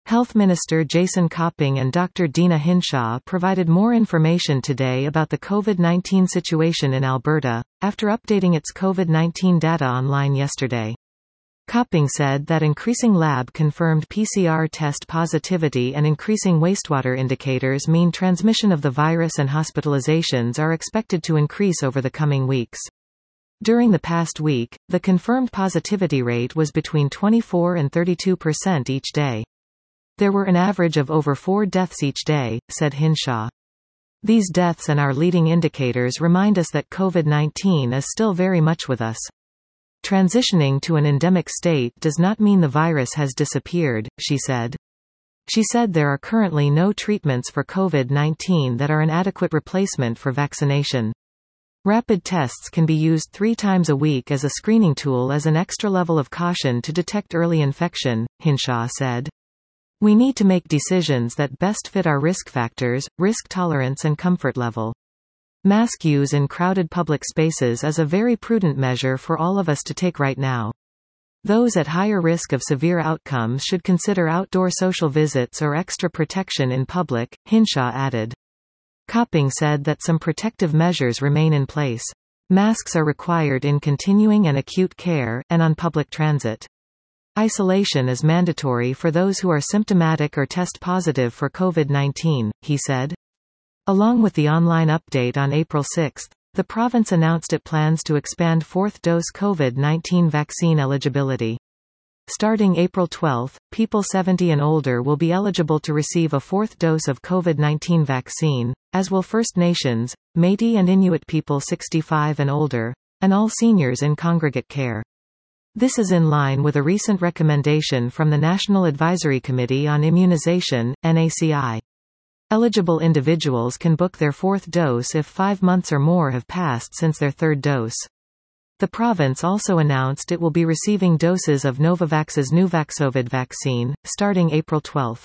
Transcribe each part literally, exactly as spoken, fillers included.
Health Minister Jason Copping and Doctor Deena Hinshaw provided more information today about the COVID nineteen situation in Alberta, after updating its COVID nineteen data online yesterday. Copping said that increasing lab-confirmed P C R test positivity and increasing wastewater indicators mean transmission of the virus and hospitalizations are expected to increase over the coming weeks. During the past week, the confirmed positivity rate was between twenty-four and thirty-two percent each day. There were an average of over four deaths each day, said Hinshaw. These deaths and our leading indicators remind us that COVID nineteen is still very much with us. Transitioning to an endemic state does not mean the virus has disappeared, she said. She said there are currently no treatments for COVID nineteen that are an adequate replacement for vaccination. Rapid tests can be used three times a week as a screening tool as an extra level of caution to detect early infection, Hinshaw said. We need to make decisions that best fit our risk factors, risk tolerance and comfort level. Mask use in crowded public spaces is a very prudent measure for all of us to take right now. Those at higher risk of severe outcomes should consider outdoor social visits or extra protection in public, Hinshaw added. Copping said that some protective measures remain in place. Masks are required in continuing and acute care, and on public transit. Isolation is mandatory for those who are symptomatic or test positive for COVID nineteen, he said. Along with the online update on April sixth, the province announced it plans to expand fourth-dose COVID nineteen vaccine eligibility. Starting April twelfth, people seventy and older will be eligible to receive a fourth dose of COVID nineteen vaccine, as will First Nations, Métis and Inuit people sixty-five and older, and all seniors in congregate care. This is in line with a recent recommendation from the National Advisory Committee on Immunization, N A C I. Eligible individuals can book their fourth dose if five months or more have passed since their third dose. The province also announced it will be receiving doses of Novavax's Nuvaxovid vaccine, starting April twelfth.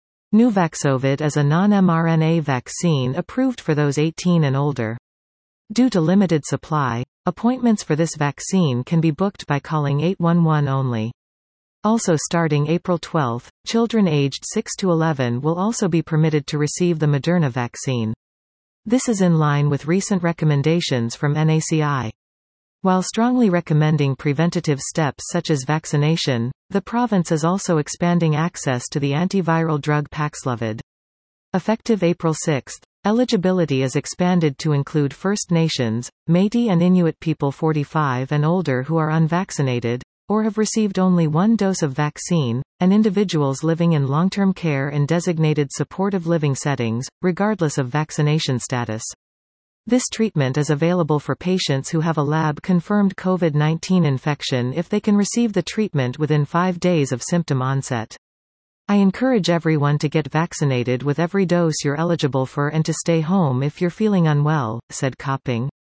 Nuvaxovid is a non-mRNA vaccine approved for those eighteen and older. Due to limited supply, appointments for this vaccine can be booked by calling eight one one only. Also starting April twelfth, children aged six to eleven will also be permitted to receive the Moderna vaccine. This is in line with recent recommendations from N A C I. While strongly recommending preventative steps such as vaccination, the province is also expanding access to the antiviral drug Paxlovid. Effective April sixth, eligibility is expanded to include First Nations, Métis and Inuit people forty-five and older who are unvaccinated, or have received only one dose of vaccine, and individuals living in long-term care in designated supportive living settings, regardless of vaccination status. This treatment is available for patients who have a lab-confirmed COVID nineteen infection if they can receive the treatment within five days of symptom onset. I encourage everyone to get vaccinated with every dose you're eligible for and to stay home if you're feeling unwell, said Copping.